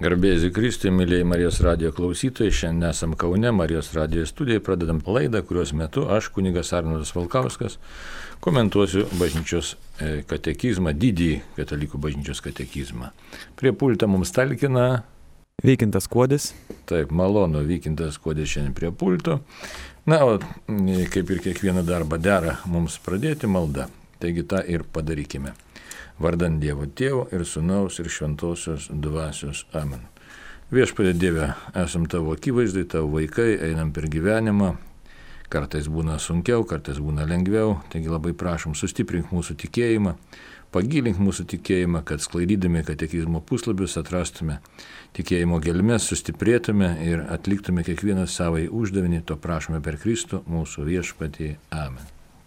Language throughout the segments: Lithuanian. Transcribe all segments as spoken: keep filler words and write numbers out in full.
Garbėsiu Kristui, mėlyjei Marijos radijo klausytojai, šiandien esam Kaune, Marijos radijo studijai, pradedam laidą, kurios metu aš, kunigas Arnoldas Valkauskas, komentuosiu bažnyčios katekizmą, didįjį katalikų bažnyčios katekizmą. Prie pulto mums talkina Vykintas Kuodis. Taip, malonu, Vykintas Kuodis šiandien prie pulto. Na, o kaip ir kiekvieną darbą dera mums pradėti malda, taigi tą ir padarykime. Vardant Dievo Tėvo ir Sūnaus ir Šventosios Dvasios. Amen. Viešpatie Dieve, esam tavo akivaizdai, tavo vaikai, einam per gyvenimą. Kartais būna sunkiau, kartais būna lengviau. Taigi labai prašom, sustiprink mūsų tikėjimą, pagilink mūsų tikėjimą, kad sklaidydami katekizmo puslapius atrastume tikėjimo gelmes, sustiprėtume ir atliktume kiekvieną savai uždavinį. To prašome per Kristų mūsų viešpatį. Amen.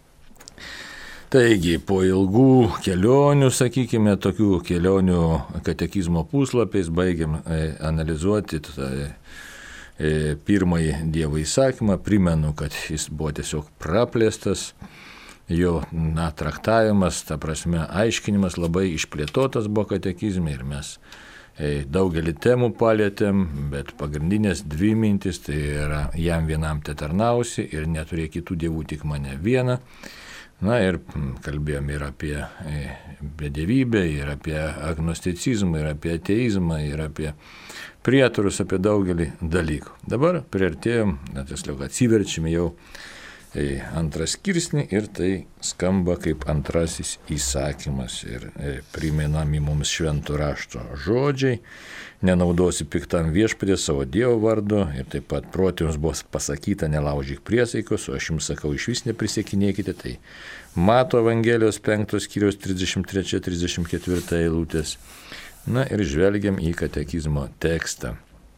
Taigi, po ilgų kelionių, sakykime, tokių kelionių katekizmo puslapiais baigiam analizuoti tą pirmąjį Dievo įsakymą. Primenu, kad jis buvo tiesiog praplėstas, jo na, traktavimas, ta prasme aiškinimas labai išplėtotas buvo katekizme ir mes daugelį temų palėtėm, bet pagrindinės dvi mintis tai yra jam vienam te tarnausi ir neturėk kitų dievų, tik mane vieną. Na ir kalbėjom ir apie bedievybę, ir apie agnosticizmą, ir apie ateizmą, ir apie prietarus, apie daugelį dalykų. Dabar priartėjom, tiesiog atsiverčiame jau antrą skirsnį ir tai skamba kaip antrasis įsakymas ir priminami mums šventų rašto žodžiai. Nenaudosi piktam viešpaties savo Dievo vardu ir taip pat protėms buvo pasakyta nelaužyk priesaikos, o aš jums sakau iš vis neprisiekinėkite. Tai Mato Evangelijos penktos skyriaus trisdešimt trečia trisdešimt ketvirta eilutės. Na ir žvelgiam į katekizmo tekstą.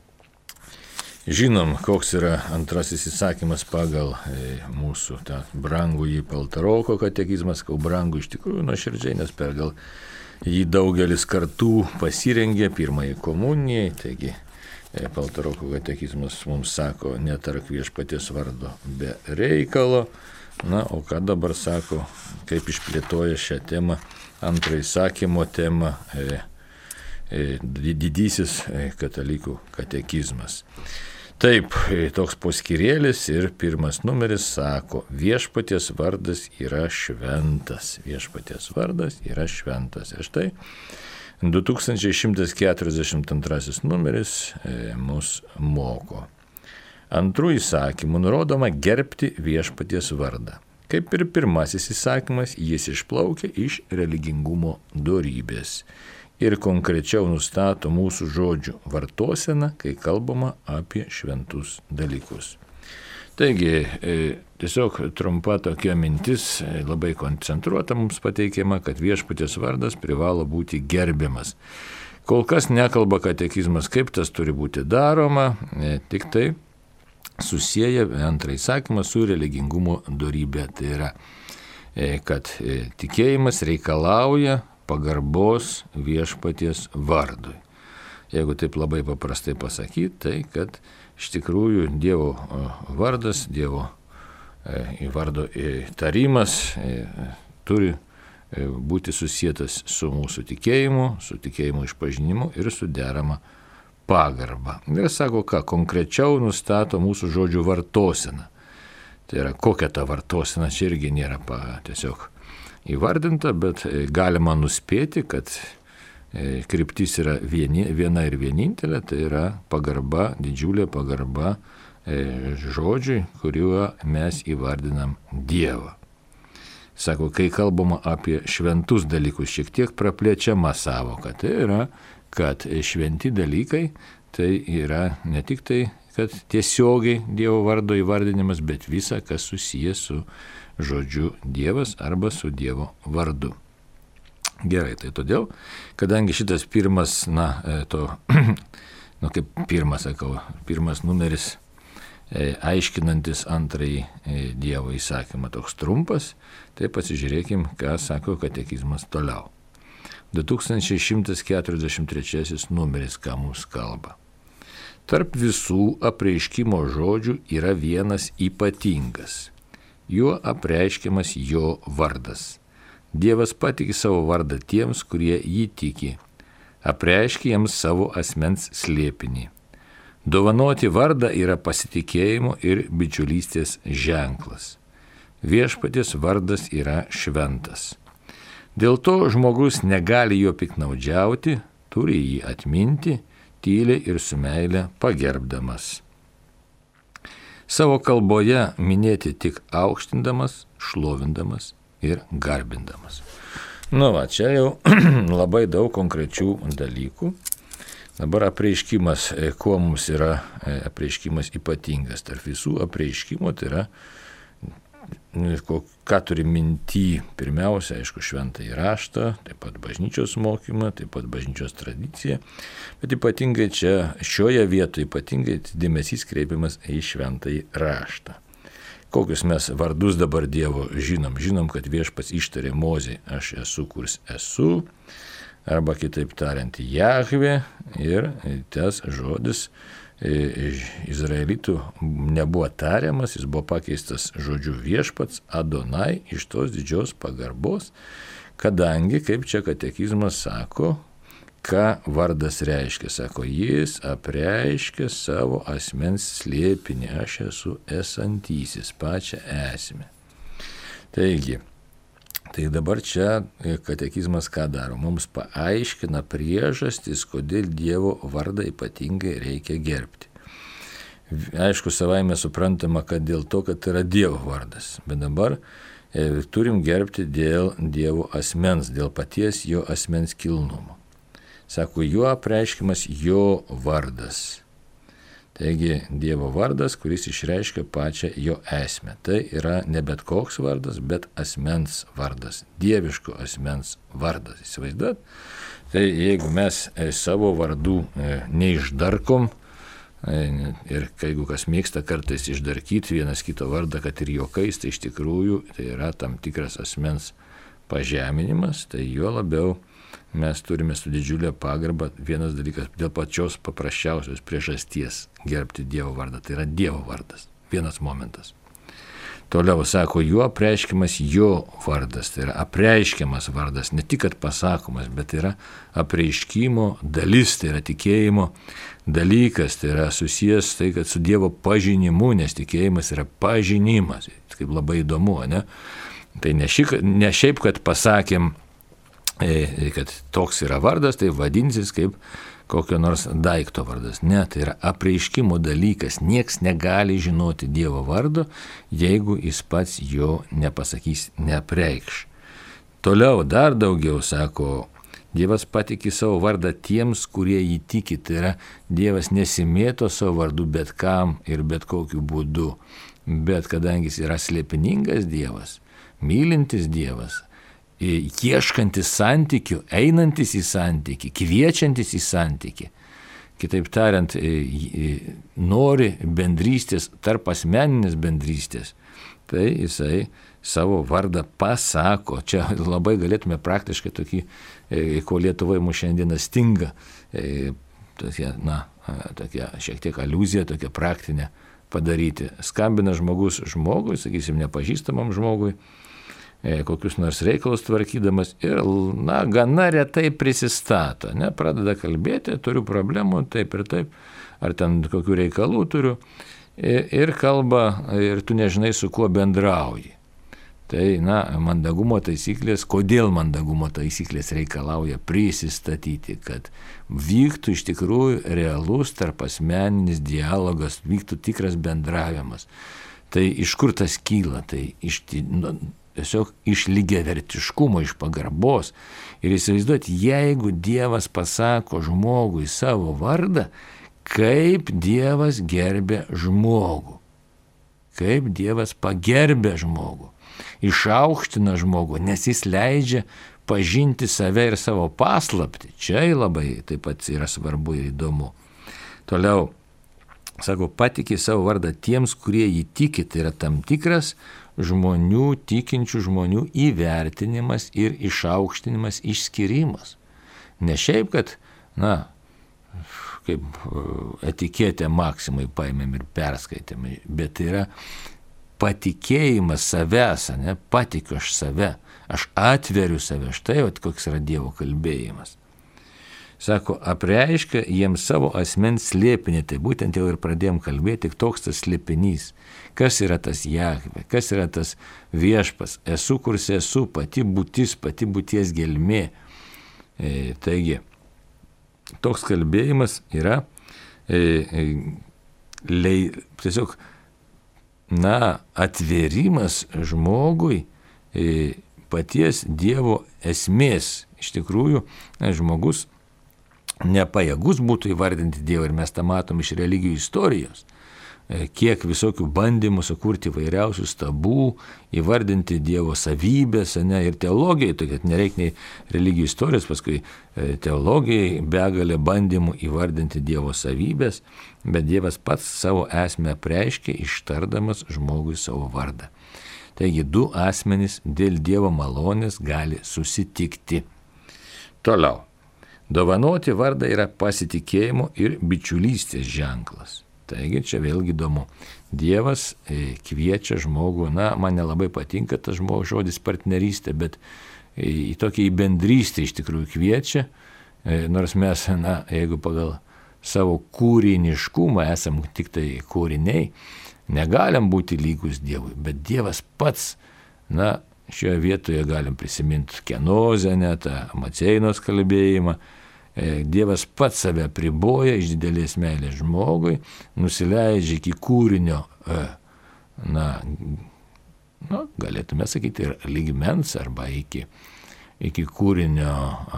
Žinom, koks yra antrasis įsakymas pagal mūsų tą brangųjį Paltaroko katekizmas, kau brangų iš tikrųjų nuoširdžiai, nes per gal jį daugelis kartų pasirengė pirmąjį komunijai, taigi Paltaroko katekizmas mums sako, netark viešpaties vardo be reikalo. Na, o ką dabar sako, kaip išplėtoja šią temą, antrą įsakymo temą, e, e, didysis e, katalikų katekizmas. Taip, toks poskyrėlis ir pirmas numeris sako, viešpaties vardas yra šventas. Viešpaties vardas yra šventas. Ir štai du tūkstančiai šimtas keturiasdešimt antrasis numeris e, mus moko. Antrų įsakymų nurodoma gerbti viešpaties vardą. Kaip ir pirmasis įsakymas, jis išplaukia iš religingumo dorybės. Ir konkrečiau nustato mūsų žodžių vartoseną, kai kalbama apie šventus dalykus. Taigi, tiesiog trumpa tokia mintis, labai koncentruota mums pateikiama, kad viešpaties vardas privalo būti gerbiamas. Kol kas nekalba katekizmas, kaip tas turi būti daroma, tik tai susieja antrą įsakymą su religingumo dorybė. Tai yra, kad tikėjimas reikalauja pagarbos viešpaties vardui. Jeigu taip labai paprastai pasakyti, tai kad iš tikrųjų Dievo vardas, Dievo vardo tarimas turi būti susietas su mūsų tikėjimu, su tikėjimo išpažinimu ir su derama pagarba. Ir sako, ką konkrečiau nustato mūsų žodžių vartosena. Tai yra, kokia ta vartosena, čia irgi nėra pa, tiesiog įvardinta, bet galima nuspėti, kad kryptis yra vieni, viena ir vienintelė, tai yra pagarba, didžiulė pagarba žodžiui, kuriuo mes įvardinam Dievą. Sako, kai kalbama apie šventus dalykus, šiek tiek praplėčiama savoka, tai yra, kad šventi dalykai tai yra ne tik tai, kad tiesiogiai Dievo vardo įvardinimas, bet visa, kas susijęs su žodžiu Dievas arba su Dievo vardu. Gerai, tai todėl, kadangi šitas pirmas, na, to, nu kaip pirmas, sakau, pirmas numeris aiškinantis antrąjį Dievo įsakymą toks trumpas, tai pasižiūrėkim, ką sako katekizmas toliau. du tūkstančiai šimtas keturiasdešimt trečiasis numeris, ką mums kalba. Tarp visų apreiškimo žodžių yra vienas ypatingas. Juo apreiškiamas jo vardas. Dievas patiki savo vardą tiems, kurie jį tiki. apreiškia jiems savo asmens slėpinį. Dovanoti vardą yra pasitikėjimo ir bičiulystės ženklas. Viešpaties vardas yra šventas. Dėl to žmogus negali jo piknaudžiauti, turi jį atminti, tyliai ir su meile pagerbdamas. Savo kalboje minėti tik aukštindamas, šlovindamas ir garbindamas. Nu va, čia jau labai daug konkrečių dalykų. Dabar apreiškimas, kuo mums yra apreiškimas ypatingas. Tarp visų apreiškimų tai yra, ką turi minty, pirmiausia, aišku, šventąjį raštą, taip pat bažnyčios mokymą, taip pat bažnyčios tradiciją, bet ypatingai čia, šioje vietoje ypatingai dėmesys kreipiamas į šventąjį raštą. Kokius mes vardus dabar Dievo žinom? Žinom, kad Viešpats ištarė Mozei, aš esu, kurs esu, arba kitaip tariant, Jahvė, ir tas žodis izraelitų nebuvo tariamas, jis buvo pakeistas žodžiu Viešpats, Adonai, iš tos didžios pagarbos, kadangi, kaip čia katekizmas sako, ką vardas reiškia. Sako, jis apreiškia savo asmens slėpinį, aš esu esantysis, pačią esmę. Taigi, tai dabar čia katekizmas ką daro? Mums paaiškina priežastis, kodėl Dievo vardą ypatingai reikia gerbti. Aišku, savaime suprantama, kad dėl to, kad tai yra Dievo vardas. Bet dabar e, turim gerbti dėl Dievo asmens, dėl paties jo asmens kilnumo. Sako, juo apreiškiamas jo vardas. Taigi, Dievo vardas, kuris išreiškia pačią jo esmę. Tai yra ne bet koks vardas, bet asmens vardas. Dieviško asmens vardas. Įsivaizduot? Tai jeigu mes savo vardų neišdarkom, ir jeigu kas mėgsta kartais išdarkyti vienas kito vardą, kad ir juokais, tai iš tikrųjų tai yra tam tikras asmens pažeminimas, tai juo labiau mes turime su didžiulė pagarba vienas dalykas dėl pačios paprasčiausios priežasties gerbti Dievo vardą. Tai yra Dievo vardas. Vienas momentas. Toliau sako, juo apreiškiamas jo vardas. Tai yra apreiškiamas vardas. Ne tik, kad pasakomas, bet yra apreiškimo dalis, tai yra tikėjimo dalykas. Tai yra susijęs tai, kad su Dievo pažinimu, nes tikėjimas yra pažinimas. Kaip labai įdomu, ne? Tai ne, ši, ne šiaip, kad pasakėm, kad toks yra vardas, tai vadinsis kaip kokio nors daikto vardas. Ne, tai yra apreiškimo dalykas. Nieks negali žinoti Dievo vardo, jeigu jis pats jo nepasakys, neapreikš. Toliau dar daugiau sako, Dievas patikė savo vardą tiems, kurie jį tiki. Tai yra, Dievas nesimėto savo vardu bet kam ir bet kokiu būdu. Bet kadangi jis yra slėpiningas Dievas, mylintis Dievas, ieškantis santykių, einantis į santykį, kviečiantis į santykį. Kitaip tariant, nori bendrystės, tarp asmeninės bendrystės. Tai jisai savo vardą pasako. Čia labai galėtume praktiškai tokį, ko Lietuvoje mūsų šiandieną stinga, tokia, na, tokia šiek tiek aliuzija, tokia praktinė padaryti. Skambina žmogus žmogui, sakysim, nepažįstamam žmogui, kokius nors reikalus tvarkydamas ir, na, gana retai prisistato, ne, pradeda kalbėti, turiu problemų, taip ir taip, ar ten kokių reikalų turiu, ir kalba, ir tu nežinai, su kuo bendrauji. Tai, na, mandagumo taisyklės, kodėl mandagumo taisyklės reikalauja prisistatyti, kad vyktų iš tikrųjų realus tarp asmeninis dialogas, vyktų tikras bendravimas. Tai iš kur tas kyla? Tai iš... Nu, tiesiog iš lygiavertiškumo, iš pagarbos. Ir įsivaizduoti, jeigu Dievas pasako žmogui savo vardą, kaip Dievas gerbė žmogų. Kaip Dievas pagerbė žmogų. Išaukština žmogų, nes jis leidžia pažinti save ir savo paslaptį. Čia labai taip pat yra svarbu ir įdomu. Toliau, sako, patikė savo vardą tiems, kurie jį tiki. Tai yra tam tikras žmonių, tikinčių žmonių įvertinimas ir išaukštinimas, išskirimas. Ne šiaip, kad, na, kaip etiketę Maksimai paėmėm ir perskaitėm, bet tai yra patikėjimas savęs, ne, patikiu aš save, aš atveriu save, štai, o koks yra Dievo kalbėjimas. sako, apreiškia jiems savo asmens slėpinį. Tai būtent jau ir pradėjom kalbėti, toks tas slėpinys. Kas yra tas Jahvė, kas yra tas viešpas, esu, kur esu, pati būtis, pati būties gelmė. E, taigi, toks kalbėjimas yra e, e, lei, tiesiog, na, atvėrimas žmogui e, paties Dievo esmės. Iš tikrųjų, žmogus nepajėgus būtų įvardinti Dievą, ir mes tą matom iš religijų istorijos, kiek visokių bandymų sukurti vairiausių stabų, įvardinti Dievo savybės, ne, ir teologijai, tai kad nereikia nei religijų istorijos, paskui teologijai begalė bandymų įvardinti Dievo savybės, bet Dievas pats savo esmę apreiškė, ištardamas žmogui savo vardą. Taigi du asmenys dėl Dievo malonės gali susitikti. Toliau. Dovanoti vardą yra pasitikėjimo ir bičiulystės ženklas. Taigi čia vėlgi įdomu. Dievas e, kviečia žmogų, na, man nelabai patinka tas žmogus žodis partnerystė, bet e, į tokį į bendrystę iš tikrųjų kviečia, e, nors mes, na, jeigu pagal savo kūriniškumą esam tik tai kūriniai, negalim būti lygus Dievui, bet Dievas pats, na, šioje vietoje galim prisiminti kenozę, net Maceinos kalbėjimą. Dievas pats save priboja iš didelės meilės žmogui, nusileidžia iki kūrinio, na, na galėtume sakyti, ir lygmens arba iki, iki kūrinio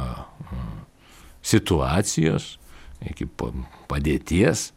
situacijos, iki padėties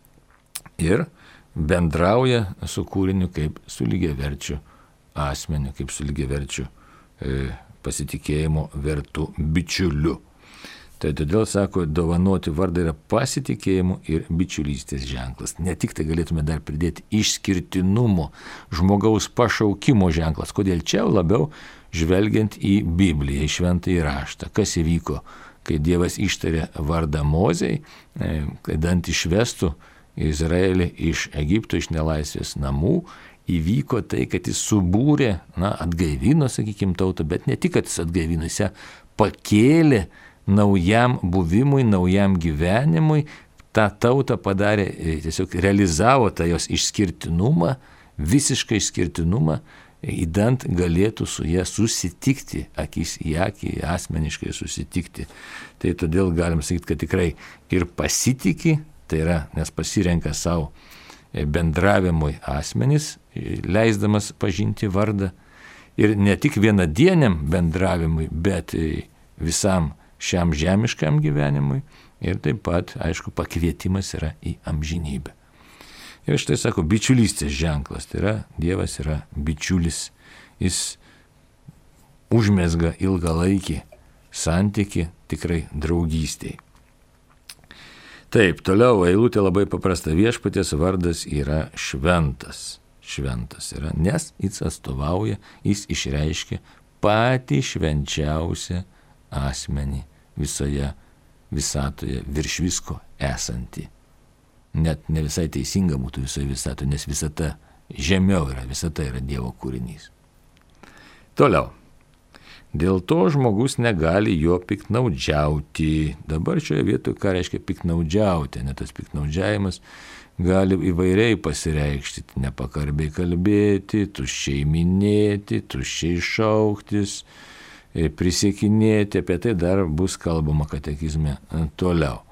ir bendrauja su kūriniu kaip su lygiaverčiu asmeniu, kaip su lygiaverčiu e, pasitikėjimo vertu bičiuliu. Tai todėl, sako, dovanoti vardą yra pasitikėjimo ir bičiulystės ženklas. Ne tik tai galėtume dar pridėti išskirtinumo, žmogaus pašaukimo ženklas. Kodėl čia labiau žvelgiant į Bibliją, į šventąjį raštą. Kas įvyko, kai Dievas ištarė vardą Mozei, kad išvestų Izraelį iš Egipto, iš nelaisvės namų, įvyko tai, kad jis subūrė, na, atgaivino, sakykime, tautą, bet ne tik, kad jis atgaivino, jis ją pakėlė naujam buvimui, naujam gyvenimui, tą tautą padarė, tiesiog realizavo tą jos išskirtinumą, visišką išskirtinumą, įdant galėtų su ją susitikti, akis į akį, asmeniškai susitikti. Tai todėl galim sakyti, kad tikrai ir pasitiki, tai yra, nes pasirenka savo bendravimui asmenys, leisdamas pažinti vardą, ir ne tik vienadieniam bendravimui, bet visam šiam žemiškam gyvenimui, ir taip pat, aišku, pakvietimas yra į amžinybę. Ir štai sako, bičiulystės ženklas, tai yra, Dievas yra bičiulis, jis užmezga ilgalaikį santykį tikrai draugystėj. Taip, toliau eilutė labai paprasta, viešpaties vardas yra šventas. Šventas yra, nes jis atstovauja, jis išreiškia patį švenčiausią asmenį visoje visatoje, virš visko esantį. Net ne visai teisinga būtų visoje visatoje, nes visata žemiau yra, visata yra Dievo kūrinys. Toliau. Dėl to žmogus negali jo piktnaudžiauti. Dabar šioje vietoje ką reiškia piktnaudžiauti, net tas piktnaudžiavimas gali įvairiai pasireikšti, nepagarbiai kalbėti, tuščiai minėti, tuščiai šauktis, prisiekinėti, apie tai dar bus kalbama katekizme toliau.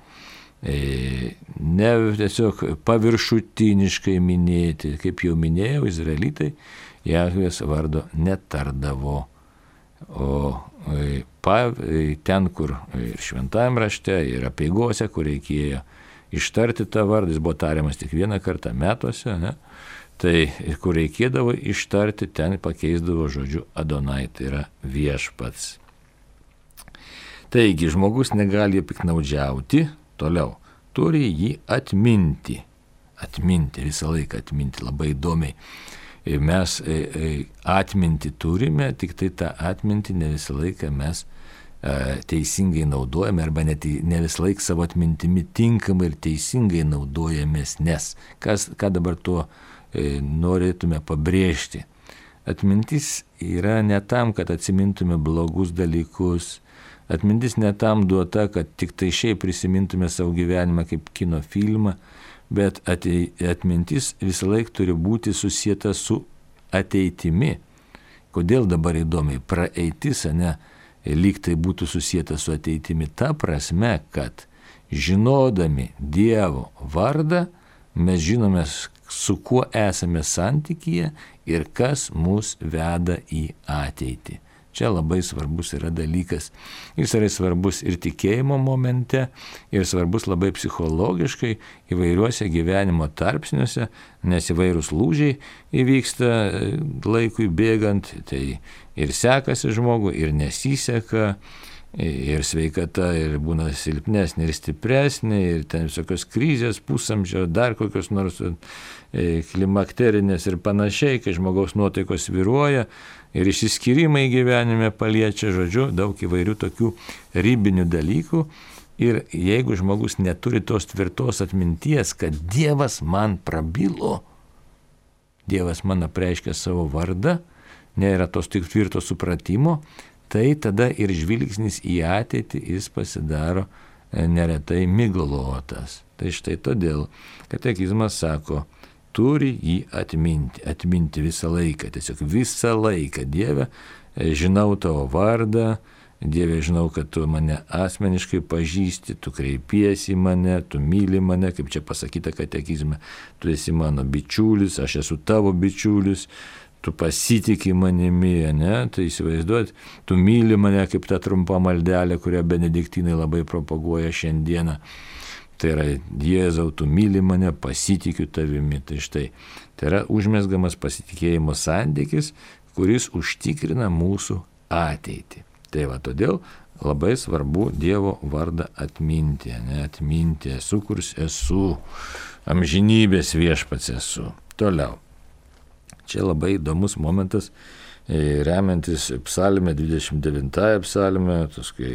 Ne tiesiog paviršutiniškai minėti, kaip jau minėjau, izraelitai Jahvės vardo netardavo, o pa, ten, kur ir šventajame rašte, ir apeigose, kur reikėjo ištarti tą vardą, jis buvo tariamas tik vieną kartą metuose, ne? Tai kur reikėdavo ištarti, ten pakeisdavo žodžiu Adonai, tai yra viešpats. Taigi, žmogus negali piktnaudžiauti, toliau, turi jį atminti. Atminti, visą laiką atminti, labai įdomiai. Mes atminti turime, tik tai tą atminti ne visą laiką mes teisingai naudojame, arba net ne visą laiką savo atmintimi tinkamai ir teisingai naudojamės, nes kas, ką dabar tuo norėtume pabrėžti. Atmintis yra ne tam, kad atsimintume blogus dalykus, Atmintis ne tam duota, kad tik tai šiaip prisimintume savo gyvenimą kaip kino filmą, bet atmintis visą laiką turi būti susieta su ateitimi. Kodėl dabar įdomiai? Praeitis, ne, lyg tai būtų susieta su ateitimi. Ta prasme, kad žinodami Dievo vardą, mes žinome, su kuo esame santykyje ir kas mus veda į ateitį. Čia labai svarbus yra dalykas. Jis yra svarbus ir tikėjimo momente, ir svarbus labai psichologiškai įvairiuose gyvenimo tarpsniuose, nes įvairūs lūžiai įvyksta laikui bėgant, tai ir sekasi žmogui, ir nesiseka, ir sveikata ir būna silpnesnė ir stipresnė, ir ten visokios krizės, pusamžio, dar kokios nors klimakterinės ir panašiai, kai žmogaus nuotaikos svyruoja, ir išsiskyrimai gyvenime paliečia, žodžiu, daug įvairių tokių ribinių dalykų. Ir jeigu žmogus neturi tos tvirtos atminties, kad Dievas man prabilo, Dievas man apreiškia savo vardą, nėra tos tik tvirto supratimo, tai tada ir žvilgsnis į ateitį jis pasidaro neretai miglotas. Tai štai todėl katekizmas sako, turi jį atminti, atminti visą laiką, tiesiog visą laiką. Dieve, žinau tavo vardą, Dieve, žinau, kad tu mane asmeniškai pažįsti, tu kreipiesi į mane, tu myli mane, kaip čia pasakyta katekizme, tu esi mano bičiulis, aš esu tavo bičiulis, tu pasitiki manimi, ne, tai įsivaizduot, tu myli mane kaip ta trumpa maldelė, kurią benediktinai labai propaguoja šiandieną. Tai yra, Jėzau, tu myli mane, pasitikiu tavimi. Tai štai, tai yra užmesgamas pasitikėjimo santykis, kuris užtikrina mūsų ateitį. Tai va, todėl labai svarbu Dievo vardą atminti, ne, atminti, esu, kurs esu, amžinybės viešpats esu. Toliau. Čia labai įdomus momentas, remiantis psalme, dvidešimt devintąją psalme, taskai,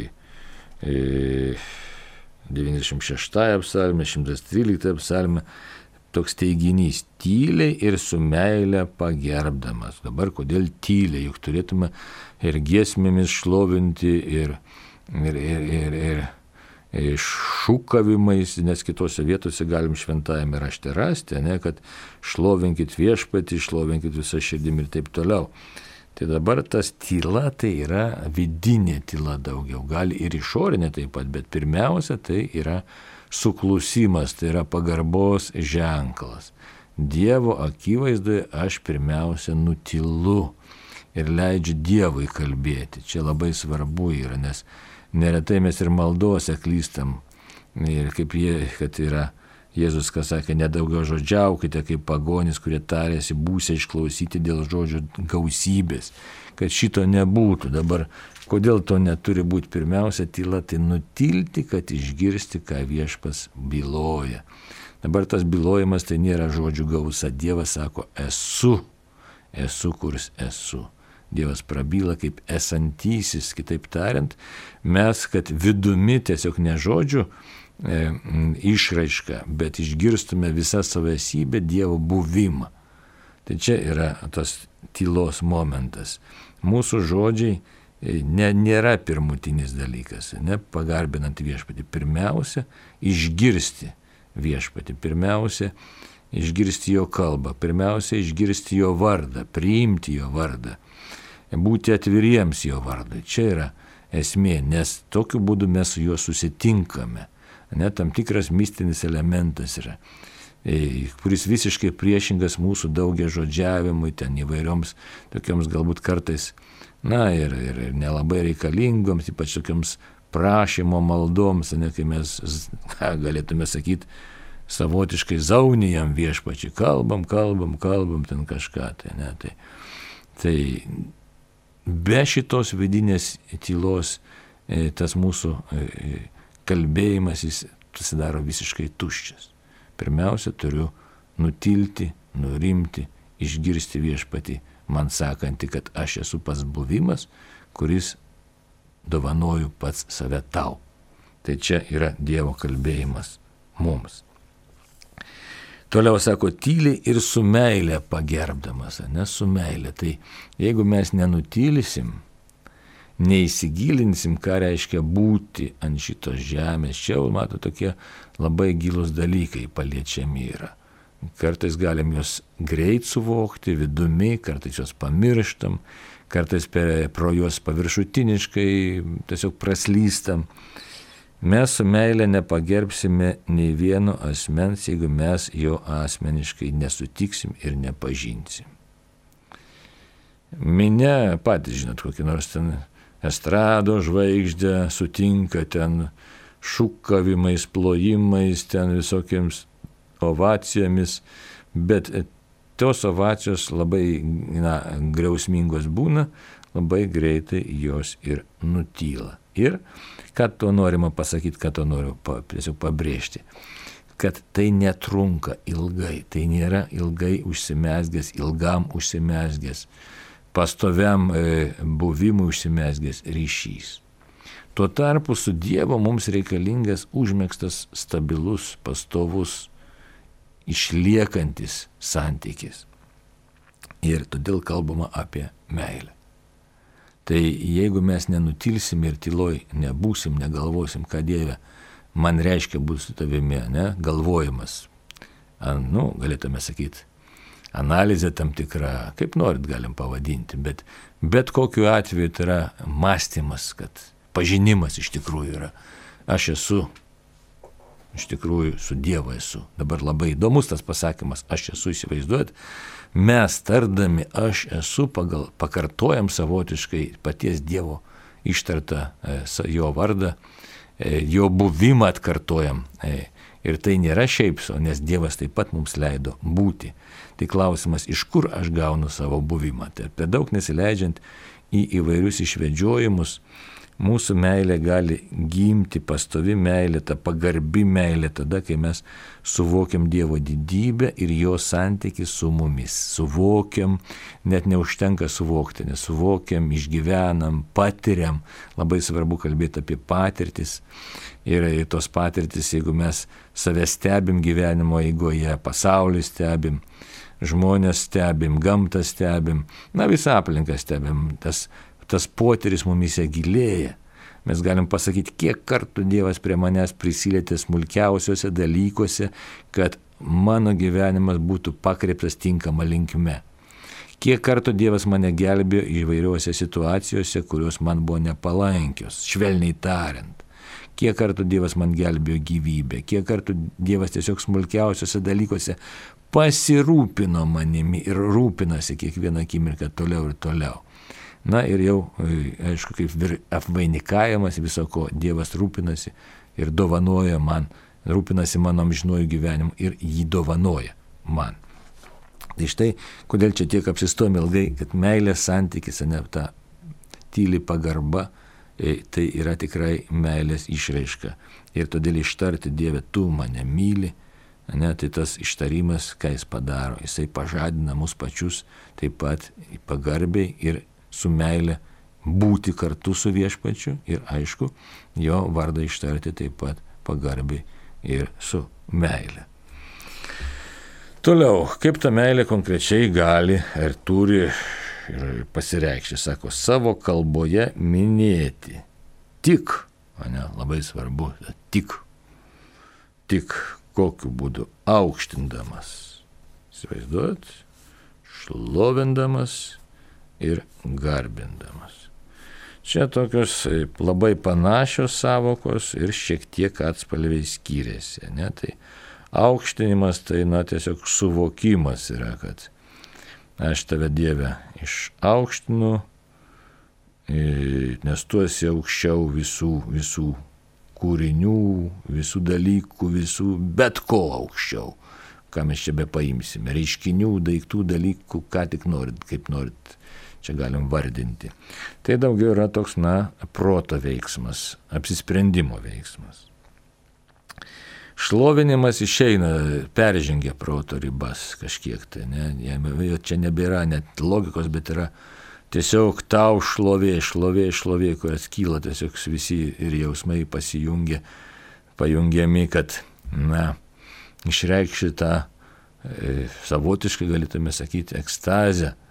e, devyniasdešimt šeštąją psalmę, šimtas tryliktąją psalmę, toks teiginys, tyliai ir su meile pagerbdamas. Dabar kodėl tyliai, juk turėtume ir giesmėmis šlovinti, ir, ir, ir, ir, ir, ir šūkavimais, nes kitose vietose galim šventajame rašte rasti, ne, kad šlovinkit viešpatį, šlovinkit visą širdimi ir taip toliau. Tai dabar tas tyla tai yra vidinė tyla daugiau, gali ir išorinė taip pat, bet pirmiausia tai yra suklusimas, tai yra pagarbos ženklas. Dievo akivaizdoje aš pirmiausia nutylu ir leidžiu Dievui kalbėti. Čia labai svarbu yra, nes neretai mes ir maldose klystam. Ir kaip jie, kad yra Jėzus, kas sakė, nedaugiau žodžiaukite, kaip pagonys, kurie tarėsi būsę išklausyti dėl žodžių gausybės, kad šito nebūtų. Dabar, kodėl to neturi būti? Pirmiausia, tyla tai nutilti, kad išgirsti, ką viešpas byloja. Dabar tas bylojimas tai nėra žodžių gausa. Dievas sako, esu, esu, kurs esu. Dievas prabyla kaip esantysis, kitaip tariant, mes, kad vidumi tiesiog ne žodžių, E, išraišką, bet išgirstume visą savo esybę Dievo buvimą. Tai čia yra tas tylos momentas. Mūsų žodžiai ne, nėra pirmutinis dalykas, ne, pagarbinant viešpatį. Pirmiausia, išgirsti viešpatį. Pirmiausia, išgirsti jo kalbą. Pirmiausia, išgirsti jo vardą, priimti jo vardą. Būti atviriems jo vardui. Čia yra esmė, nes tokiu būdu mes su juo susitinkame. Ne, tam tikras mistinis elementas yra, kuris visiškai priešingas mūsų daugia žodžiavimui, ten įvairioms tokioms galbūt kartais, na ir, ir nelabai reikalingoms, ypač tokioms prašymo maldoms, ne, kai mes, ką galėtume sakyti, savotiškai zaunijam viešpačiai, kalbam, kalbam, kalbam, ten kažką, tai ne, tai, tai be šitos vidinės tylos tas mūsų kalbėjimas jis pasidaro visiškai tuščias. Pirmiausia, turiu nutilti, nurimti, išgirsti viešpatį, man sakantį, kad aš esu pats buvimas, kuris dovanoju pats save tau. Tai čia yra Dievo kalbėjimas mums. Toliau sako, tyliai ir su meile pagerbdamas, ne su meile. Tai jeigu mes nenutylisim neįsigilinsim, ką reiškia būti ant šitos žemės. Čia, mato, tokie labai gilūs dalykai paliečiami yra. Kartais galim juos greit suvokti vidumi, kartais juos pamirštam, kartais per, pro juos paviršutiniškai tiesiog praslystam. Mes su meile nepagerbsime nei vieno asmens, jeigu mes jo asmeniškai nesutiksim ir nepažinsim. Minia, patys žinot, kokį nors ten estrado žvaigždę sutinka ten šūkavimais, plojimais, ten visokiams ovacijomis, bet tos ovacijos labai na, griausmingos būna, labai greitai jos ir nutyla. Ir ką to norima pasakyti, ką to noriu pa, tiesiog pabrėžti, kad tai netrunka ilgai, tai nėra ilgai užsimezgęs, ilgam užsimezgęs, pastoviam e, buvimui užsimezgęs ryšys. Tuo tarpu su Dievu mums reikalingas užmegztas stabilus, pastovus, išliekantis santykis. Ir todėl kalbama apie meilę. Tai jeigu mes nenutilsim ir tyloj nebūsim, negalvosim, ką Dieve man reiškia būti su tavimi, ne, galvojimas, An, nu, galėtume sakyti, analizė tam tikra, kaip norit galim pavadinti, bet bet kokiu atveju tai yra mąstymas, kad pažinimas iš tikrųjų yra. Aš esu, iš tikrųjų su Dievu esu. Dabar labai įdomus tas pasakymas, aš esu, įsivaizduojat, mes tardami aš esu, pagal, pakartojam savotiškai paties Dievo ištartą e, jo vardą, e, jo buvimą atkartojam. E, ir tai nėra šiaip so, nes Dievas taip pat mums leido būti. Tai klausimas, iš kur aš gaunu savo buvimą. Tai per daug nesileidžiant į įvairius išvedžiojimus, mūsų meilė gali gimti, pastovi meilė, ta pagarbi meilė, tada, kai mes suvokiam Dievo didybę ir jo santykį su mumis. Suvokiam, net neužtenka suvokti, nes suvokiam, išgyvenam, patiriam. Labai svarbu kalbėti apie patirtis. Ir tos patirtis, jeigu mes save stebim gyvenimo eigoje, pasaulį stebim, žmonės stebim, gamtą stebim, na visą aplinką stebim, tas tas potyris mumise gilėja. Mes galim pasakyti, kiek kartų Dievas prie manęs prisilietė smulkiausiuose dalykuose, kad mano gyvenimas būtų pakreiptas tinkama linkme. Kiek kartų Dievas mane gelbėjo įvairiuose situacijose, kurios man buvo nepalankios, švelniai tariant. Kiek kartų Dievas man gelbėjo gyvybę, kiek kartų Dievas tiesiog smulkiausiuose dalykuose pasirūpino manimi ir rūpinasi kiekvieną akimirką toliau ir toliau. Na ir jau, aišku, kaip apvainikavimas viso ko, Dievas rūpinasi ir dovanoja man, rūpinasi mano amžinuoju gyvenimu ir jį dovanoja man. Tai štai, kodėl čia tiek apsistojom ilgai, kad meilės santykis, ne ta tyli pagarba, tai yra tikrai meilės išraiška. Ir todėl ištarti Dieve, tu mane myli, ne, tai tas ištarimas, ką jis padaro, jisai pažadina mus pačius taip pat pagarbiai ir su meile būti kartu su viešpačiu ir aišku, jo vardą ištarti taip pat pagarbiai ir su meile. Toliau, kaip ta meilė konkrečiai gali ir turi ir pasireikšti, sako, savo kalboje minėti. Tik, ne, labai svarbu, tik, tik kokiu būdu aukštindamas, įsivaizduojat, šlovindamas ir garbindamas. Čia tokios labai panašios savokos ir šiek tiek atspalviai skiriasi. Ne? Tai aukštinimas tai na, tiesiog suvokimas yra, kad aš tave Dieve išaukštinu, nes tu esi aukščiau visų, visų kūrinių, visų dalykų, visų, bet ko aukščiau. Ką mes čia be paimsime, reiškinių, daiktų, dalykų, ką tik norit, kaip norit. Čia galim vardinti. Tai daugiau yra toks, na, proto veiksmas, apsisprendimo veiksmas. Šlovinimas išeina, peržengia proto ribas kažkiek tai, ne, čia nebėra net logikos, bet yra tiesiog tau šlovė, šlovė, šlovė, kurias kyla, tiesiog visi ir jausmai pasijungia, pajungiami, kad, na, išreikšti tą e, savotiškai, galėtume sakyti, ekstazę,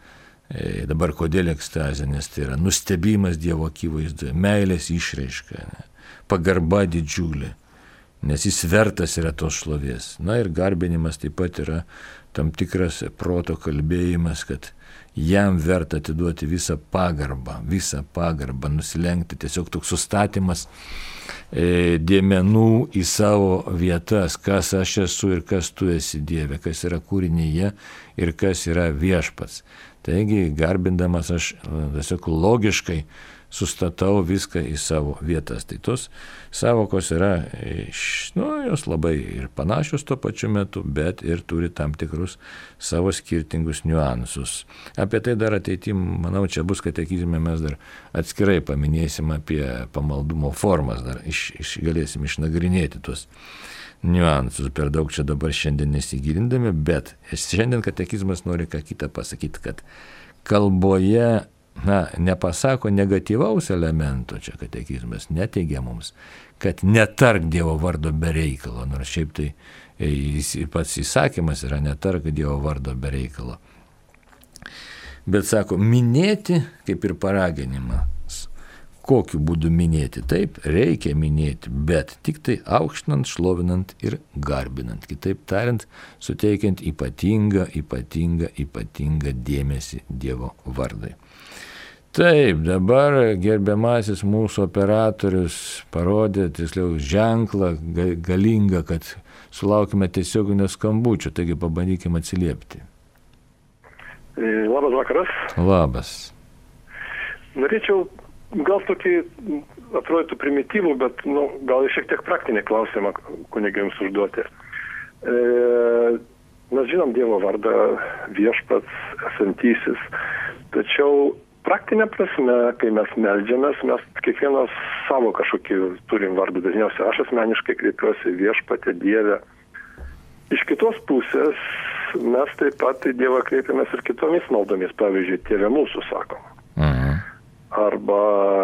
E, dabar kodėl ekstazė? Nes tai yra nustebimas Dievo akivaizdoje, meilės išraiška, ne? Pagarba didžiulė, nes jis vertas yra tos šlovės. Na ir garbinimas taip pat yra tam tikras proto kalbėjimas, kad jam verta atiduoti visą pagarbą, visą pagarbą, nusilenkti, tiesiog toks sustatymas e, dėmenų į savo vietas, kas aš esu ir kas tu esi Dieve, kas yra kūrinyje ir kas yra viešpats. Taigi, garbindamas aš tiesiog logiškai sustatau viską į savo vietas. Tai tos savokos yra, nu, jos labai ir panašios tuo pačiu metu, bet ir turi tam tikrus savo skirtingus niuansus. Apie tai dar ateityje, manau, čia bus katekizme, mes dar atskirai paminėsim apie pamaldumo formas, dar iš, iš, galėsim išnagrinėti tuos niuansus, per daug čia dabar šiandien nesigilindami, bet šiandien katekizmas nori ką kitą pasakyti, kad kalboje, na, nepasako negatyvaus elemento, čia katekizmas neteigia mums, kad netark Dievo vardo be reikalo, nors šiaip tai jis, pats įsakymas yra netark Dievo vardo be reikalo. Bet sako, minėti kaip ir paraginimas. Kokiu būdu minėti? Taip, reikia minėti, bet tik tai aukštinant, šlovinant ir garbinant. Kitaip tariant, suteikiant ypatingą, ypatingą, ypatingą dėmesį Dievo vardai. Taip, dabar gerbiamasis mūsų operatorius parodė, tiksliau, ženklą galingą, kad sulaukime tiesioginio skambučio, taigi pabandykime atsiliepti. Labas vakaras. Labas. Norėčiau gal tokį, atrodytų primityvų, bet nu, gal šiek tiek praktinį klausimą kunigui jums užduoti. E, mes žinom Dievo vardą viešpats, esantysis, tačiau praktinė prasme, kai mes meldžiamės, mes kiekvienas savo kažkokį turim vardą. Dažniausiai aš asmeniškai kreipiuosi viešpatę Dievę. Iš kitos pusės mes taip pat į Dievą kreipiamės ir kitomis maldomis, pavyzdžiui, Tėve mūsų sakom. Mhm. Arba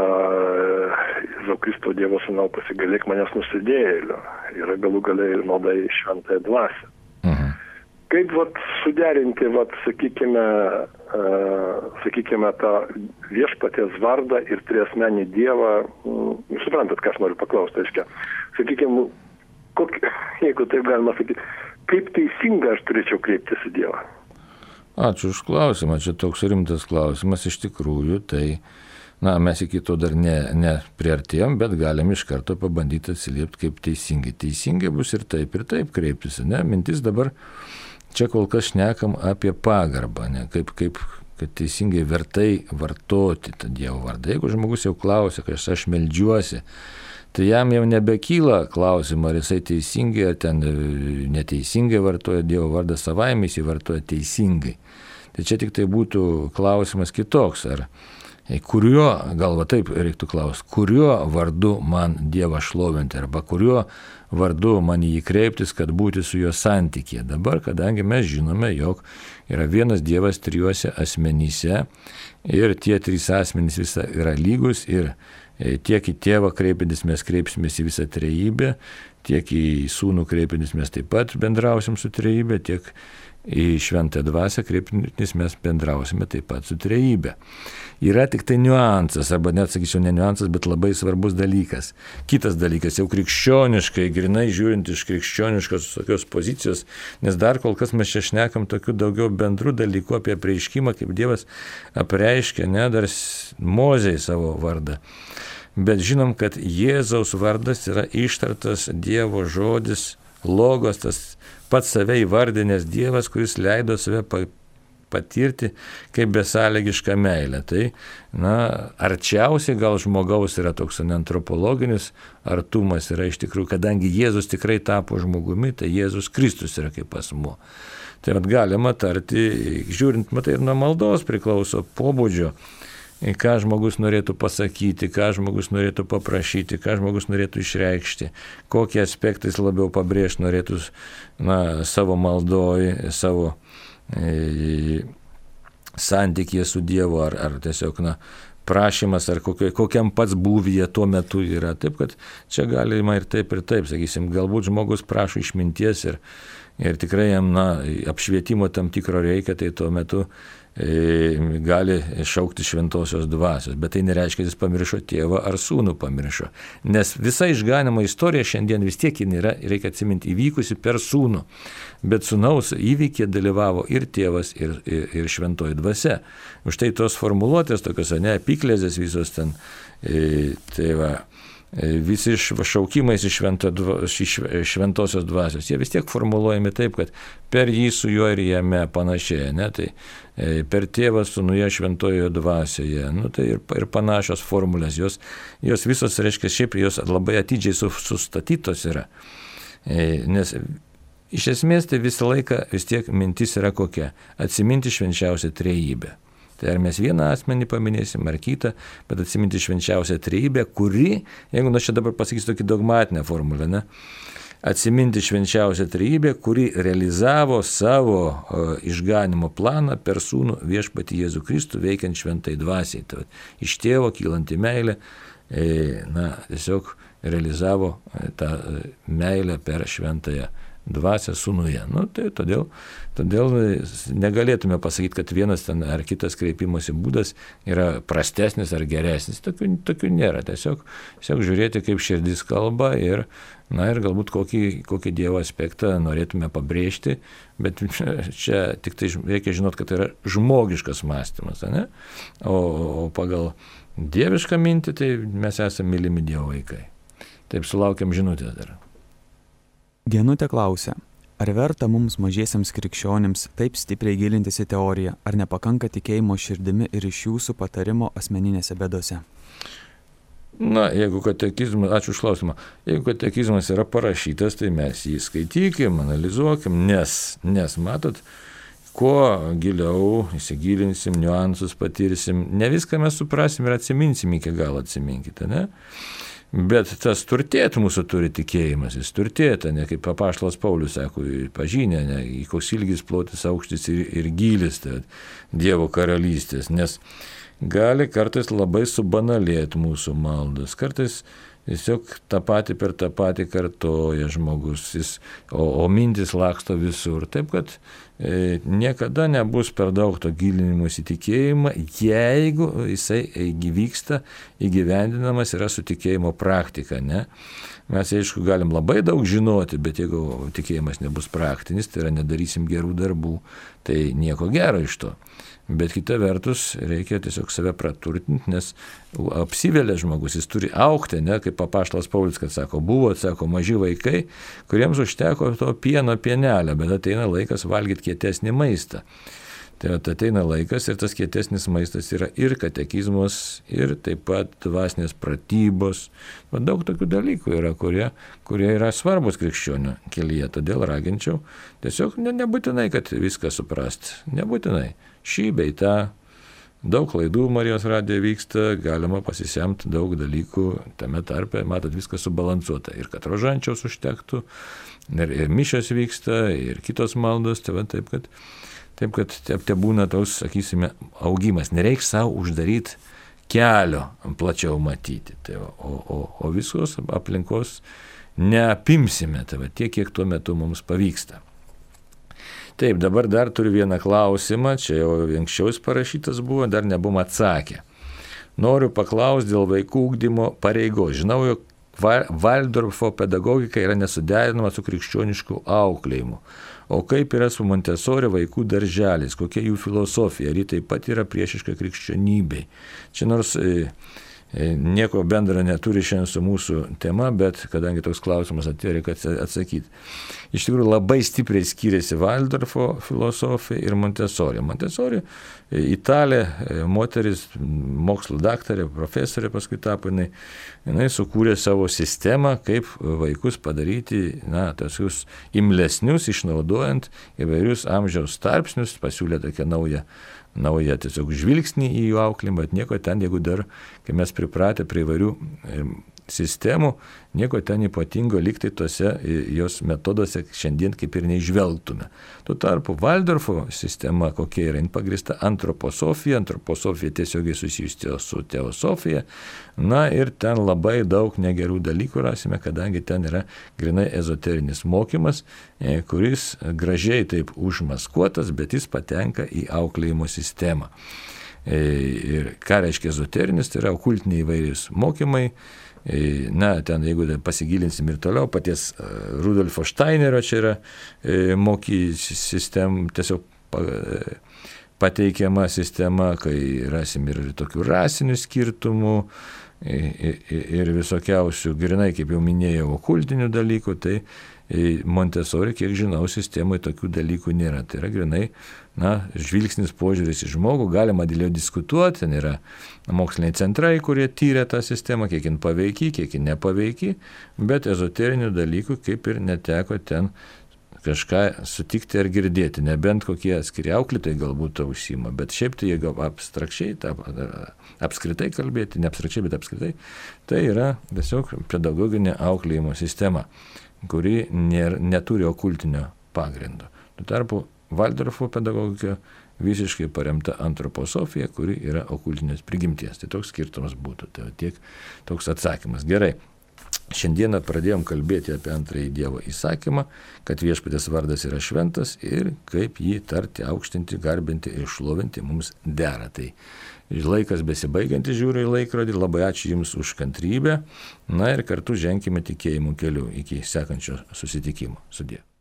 Jėzau Kristau Dievo sūnau pasigailėk manęs nusidėjėlio. Yra galų gale ir malda į šventąją dvasią. Mhm. Kaip vat suderinti, vat, sakykime, uh, sakykime, tą viešpaties vardą ir triasmenį Dievą, mm, suprantat, ką aš noriu paklausti, aiškia. Sakykime, kok, jeigu taip galima sakyti, kaip teisinga aš turėčiau kreiptis į Dievą? Ačiū už klausimą, čia toks rimtas klausimas, iš tikrųjų, tai, na, mes iki to dar ne, ne priartėjom, bet galim iš karto pabandyti atsiliepti, kaip teisingai. Teisingai bus ir taip, ir taip kreiptis, ne? Mintis dabar, čia kol kas šnekam apie pagarbą, ne? Kaip, kaip, kad teisingai vertai vartoti tą Dievo vardą. Jeigu žmogus jau klausia, kad aš meldžiuosi, tai jam jau nebekyla klausimą, ar jisai teisingai, ar ten neteisingai vartoja Dievo vardą, savaime jis jį vartoja teisingai. Tai čia tik tai būtų klausimas kitoks, ar kuriuo, gal va taip reiktų klausti, kuriuo vardu man Dievą šlovinti, arba kuriuo vardu man jį kreiptis, kad būti su juo santykėje. Dabar, kadangi mes žinome, jog yra vienas Dievas trijuose asmenyse ir tie trys asmenys visa yra lygus ir tiek į tėvą kreipintis mes kreipsimės į visą trejybę, tiek į sūnų kreipintis mes taip pat bendrausim su trejybė, tiek į šventąją dvasią kreipintis mes bendrausime taip pat su trejybė. Yra tik tai niuansas, arba net sakyčiau ne niuansas, bet labai svarbus dalykas. Kitas dalykas, jau krikščioniškai, grinai žiūrint iš krikščioniškos tokios pozicijos, nes dar kol kas mes čia šnekam tokių daugiau bendrų dalykų apie apreiškimą, kaip Dievas apreiškia, ne, dar Mozei savo vardą. Bet žinom, kad Jėzaus vardas yra ištartas Dievo žodis, logos, tas pats save įvardinęs Dievas, kuris leido save patirti kaip besąlygišką meilę. Tai, na, arčiausiai gal žmogaus yra toks antropologinis artumas yra iš tikrųjų, kadangi Jėzus tikrai tapo žmogumi, tai Jėzus Kristus yra kaip asmuo. Tai vat galima tarti, žiūrint, matai, ir nuo maldos priklauso pobūdžio, ką žmogus norėtų pasakyti, ką žmogus norėtų paprašyti, ką žmogus norėtų išreikšti, kokie aspektai labiau pabrėžti norėtų, na, savo maldoj, savo e, santykyje su Dievu, ar, ar tiesiog, na, prašymas, ar kokio, kokiam pats būvyje tuo metu yra. Taip, kad čia galima ir taip, ir taip, sakysim, galbūt žmogus prašo išminties ir, ir tikrai jam, na, apšvietimo tam tikro reikia, tai tuo metu gali šaukti šventosios dvasios, bet tai nereiškia, kad jis pamiršo tėvą ar sūnų pamiršo. Nes visa išganimo istorija šiandien vis tiek yra, reikia atsiminti, įvykusi per sūnų. Bet sūnaus įvykė dalyvavo ir tėvas, ir, ir, ir šventoji dvasia. Už tai tos formuluotės, tokios, ne, epiklezės visos ten, tai va, visi šaukimais iš šventosios dvasios, jie vis tiek formuluojami taip, kad per jį su juo ir jame panašiai, ne, tai per tėvą sūnuje šventojoje dvasioje, nu, tai ir, ir panašios formulės, jos, jos visos, reiškia, šiaip jos labai atidžiai sustatytos yra, nes iš esmės tai visą laiką vis tiek mintis yra kokia, atsiminti švenčiausią trejybę. Tai ar mes vieną asmenį paminėsim, ar kitą, bet atsiminti švenčiausią trejybę, kuri, jeigu aš čia dabar pasakysiu tokį dogmatinę formulę, ne, atsiminti švenčiausią trejybę, kuri realizavo savo uh, išganimo planą per sūnų viešpatį Jėzų Kristų veikiant šventai dvasiai. Tai iš tėvo kylanti meilė, e, na, tiesiog realizavo tą meilę per šventąją dvasią sūnuje. Nu, tai todėl, todėl negalėtume pasakyti, kad vienas ten ar kitas kreipimosi būdas yra prastesnis ar geresnis. Tokių, tokių nėra. Tiesiog, tiesiog žiūrėti, kaip širdis kalba ir, na, ir galbūt kokį, kokį Dievo aspektą norėtume pabrėžti, bet čia tik tai reikia žinoti, kad tai yra žmogiškas mąstymas, ne? O, o pagal dievišką mintį, tai mes esame mylimi Dievo vaikai. Taip sulaukiam žinutės dar. Genutė klausia, ar verta mums mažiesiems krikščionims taip stipriai gilintis į teoriją, ar nepakanka tikėjimo širdimi ir iš jūsų patarimo asmeninėse bėdose? Na, jeigu katekizmas, ačiū už klausimą, jeigu katekizmas yra parašytas, tai mes jį skaitykim, analizuokim, nes, nes matot, kuo giliau įsigilinsim, niuansus patirsim, ne viską mes suprasim ir atsiminsim iki galo, atsiminkite, ne? Bet tas turtėt mūsų turi tikėjimas, jis turtėta, ne kaip apaštalas Paulius sako, pažinė, ne, į koks ilgis, plotis, aukštis ir, ir gylis, tai Dievo karalystės, nes gali kartais labai subanalėti mūsų maldas, kartais tiesiog tą patį per tą patį kartoja žmogus, jis, o, o mintis laksto visur, taip kad e, niekada nebus per daug to gilinimo įsitikėjimą, jeigu jisai vyksta įgyvendinamas yra su tikėjimo praktika, ne? Mes, aišku, galim labai daug žinoti, bet jeigu tikėjimas nebus praktinis, tai yra nedarysim gerų darbų, tai nieko gero iš to. Bet kita vertus, reikia tiesiog save praturtinti, nes apsivelia žmogus, jis turi augti, ne, kaip apaštalas Paulius, kad sako, buvo, sako, maži vaikai, kuriems užteko to pieno pienelio, bet ateina laikas valgyti kietesnį maistą. Tai ateina laikas ir tas kietesnis maistas yra ir katekizmas, ir taip pat dvasinės pratybos. Daug tokių dalykų yra, kurie, kurie yra svarbus krikščionių kelyje. Todėl raginčiau tiesiog ne, nebūtinai, kad viską suprast. Nebūtinai. Šį bei tą. Daug klaidų Marijos radijoje vyksta, galima pasisemti daug dalykų tame tarpe, matot, viskas subalansuota. Ir kad rožančiaus užtektų, ir, ir mišios vyksta, ir kitos maldos, tai va, taip kad Taip, kad te būna tos, sakysime, augimas. Nereikia savo uždaryti kelio plačiau matyti. Tai va, o, o, o visos aplinkos neapimsime, tai va, tiek, kiek tuo metu mums pavyksta. Taip, dabar dar turiu vieną klausimą. Čia jau anksčiau jis parašytas buvo, dar nebuvom atsakę. Noriu paklausti dėl vaikų ugdymo pareigos. Žinau, jog Valdorfo pedagogika yra nesuderinama su krikščionišku auklėjimu. O kaip yra su Montessori vaikų darželiais, kokia jų filosofija, ar ji taip pat yra priešiška krikščionybei. Čia nors e, e, nieko bendro neturi šiandien su mūsų tema, bet kadangi toks klausimas atėjo, reikia atsakyti. Iš tikrųjų labai stipriai skiriasi Valdorfo filosofija ir Montessori. Montessori, italė, moteris, mokslo daktarė, profesorė paskui tapo, jinai, jinai sukūrė savo sistemą, kaip vaikus padaryti, na, tokius imlesnius, išnaudojant įvairius amžiaus tarpsnius, pasiūlė tokią naują, naują tiesiog žvilgsnį į jų auklėjimą, bet nieko ten, jeigu dar, kai mes pripratę prie įvairių sistemų, nieko ten ypatingo liktai tose jos metoduose šiandien kaip ir neižvelgtume. Tuo tarpu Valdorfo sistema kokia yra, jin pagrįsta antroposofija, antroposofija tiesiogiai susijusi su teosofija, na ir ten labai daug negerų dalykų rasime, kadangi ten yra grinai ezoterinis mokymas, kuris gražiai taip užmaskuotas, bet jis patenka į auklėjimo sistemą. Ir ką reiškia ezoterinis, tai yra okultiniai įvairius mokymai. Na, ten jeigu pasigilinsim ir toliau, paties Rudolfo Steinerio čia yra moky sistem, tiesiog pateikiama sistema, kai rasim ir tokių rasinių skirtumų ir visokiausių, grinai, kaip jau minėjau, okultinių dalykų, tai Montessori, kiek žinau, sistemoje tokių dalykų nėra. Tai yra grinai, na, žvilgsnis požiūris į žmogų, galima dėl jo diskutuoti, ten yra moksliniai centrai, kurie tyrė tą sistemą, kiek jin paveiky, kiek jin nepaveiky, bet ezoterinių dalykų kaip ir neteko ten kažką sutikti ar girdėti, nebent kokie atskiri auklėtojai galbūt to užsima, bet šiaip tai jie gal abstrakčiai, ta, apskritai kalbėti, ne abstrakčiai, bet apskritai, tai yra tiesiog pedagoginė auklėjimo sistema, kuri nėra, neturi okultinio pagrindo. Tuo tarpu Valdorfo pedagogika visiškai paremta antroposofija, kuri yra okultinės prigimties. Tai toks skirtumas būtų. Tai tiek toks atsakymas. Gerai. Šiandieną pradėjom kalbėti apie antrąjį Dievo įsakymą, kad viešpaties vardas yra šventas ir kaip jį tarti, aukštinti, garbinti ir šlovinti mums dera. Tai laikas besibaigiantis, žiūriu į laikrodį, labai ačiū Jums už kantrybę, na ir kartu ženkime tikėjimo keliu iki sekančio susitikimo. Sudie.